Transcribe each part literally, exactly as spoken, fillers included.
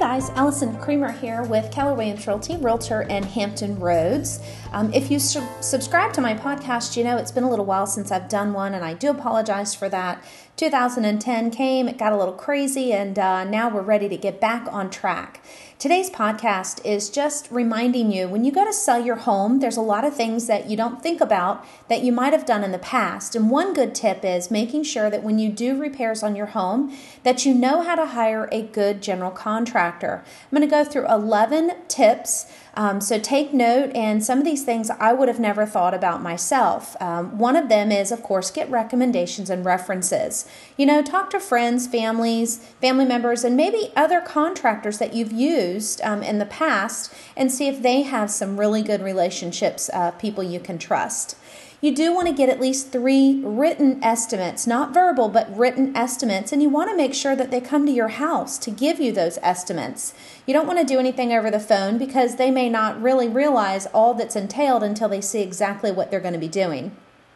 guys, Allison Creamer here with Keller Williams Realty, Realtor in Hampton Roads. Um, if you su- subscribe to my podcast, you know it's been a little while since I've done one, and I do apologize for that. two thousand ten came, it got a little crazy, and uh, now we're ready to get back on track. Today's podcast is just reminding you, when you go to sell your home, there's a lot of things that you don't think about that you might have done in the past. And one good tip is making sure that when you do repairs on your home, that you know how to hire a good general contractor. I'm going to go through eleven tips. Um, so take note, and some of these things I would have never thought about myself. Um, one of them is, of course, get recommendations and references. You know, talk to friends, families, family members, and maybe other contractors that you've used um, in the past, and see if they have some really good relationships, uh, people you can trust. You do want to get at least three written estimates, not verbal, but written estimates, and you want to make sure that they come to your house to give you those estimates. You don't want to do anything over the phone because they may not really realize all that's entailed until they see exactly what they're going to be doing.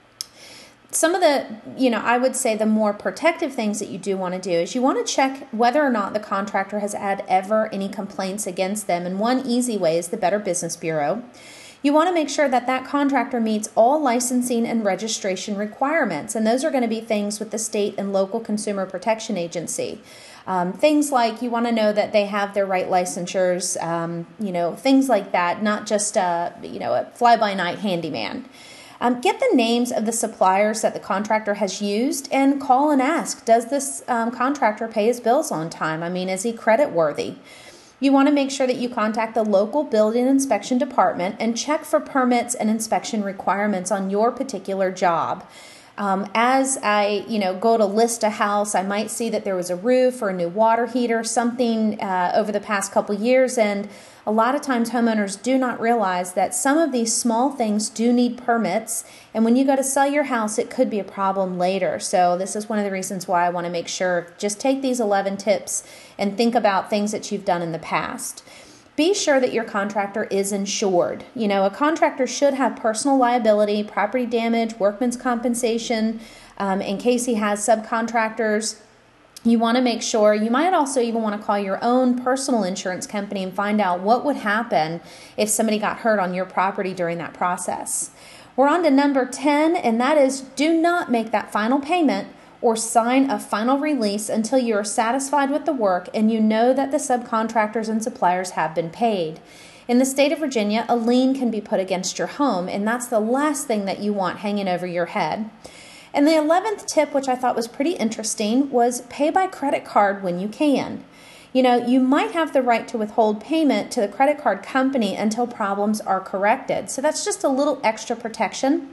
Some of the, you know, I would say the more protective things that you do want to do is you want to check whether or not the contractor has had ever any complaints against them, and one easy way is the Better Business Bureau. You want to make sure that that contractor meets all licensing and registration requirements, and those are going to be things with the state and local consumer protection agency. Um, things like you want to know that they have their right licensures, um, you know, things like that, not just a, you know, a fly-by-night handyman. Um, get the names of the suppliers that the contractor has used and call and ask, does this um, contractor pay his bills on time? I mean, is he credit worthy? You want to make sure that you contact the local building inspection department and check for permits and inspection requirements on your particular job. Um, as I, you know, go to list a house, I might see that there was a roof or a new water heater, something uh, over the past couple years, and a lot of times homeowners do not realize that some of these small things do need permits, and when you go to sell your house, it could be a problem later. So this is one of the reasons why I want to make sure, just take these eleven tips and think about things that you've done in the past. Be sure that your contractor is insured. You know, a contractor should have personal liability, property damage, workman's compensation, um, in case he has subcontractors. You want to make sure, you might also even want to call your own personal insurance company and find out what would happen if somebody got hurt on your property during that process. We're on to number ten, and that is, do not make that final payment or sign a final release until you are satisfied with the work and you know that the subcontractors and suppliers have been paid. In the state of Virginia, a lien can be put against your home, and that's the last thing that you want hanging over your head. And the eleventh tip, which I thought was pretty interesting, was pay by credit card when you can. You know, you might have the right to withhold payment to the credit card company until problems are corrected. So that's just a little extra protection.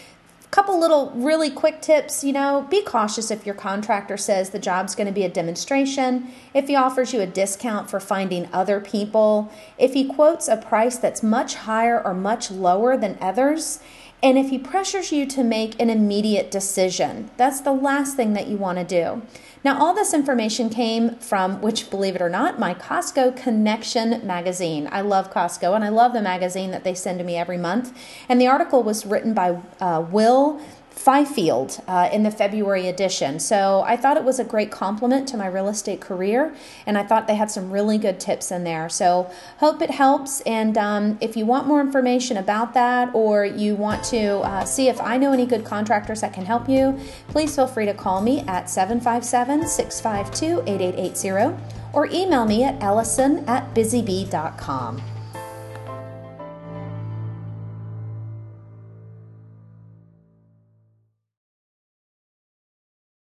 Couple little really quick tips, you know, be cautious if your contractor says the job's going to be a demonstration, if he offers you a discount for finding other people, if he quotes a price that's much higher or much lower than others, and if he pressures you to make an immediate decision. That's the last thing that you want to do. Now, all this information came from, which, believe it or not, my Costco Connection magazine. I love Costco, and I love the magazine that they send to me every month. And the article was written by uh, Will Fifield uh, in the February edition. So I thought it was a great compliment to my real estate career, and I thought they had some really good tips in there. So hope it helps, and um, if you want more information about that, or you want to uh, see if I know any good contractors that can help you, please feel free to call me at seven five seven, six five two, eight eight eight zero or email me at ellison at busybee dot com.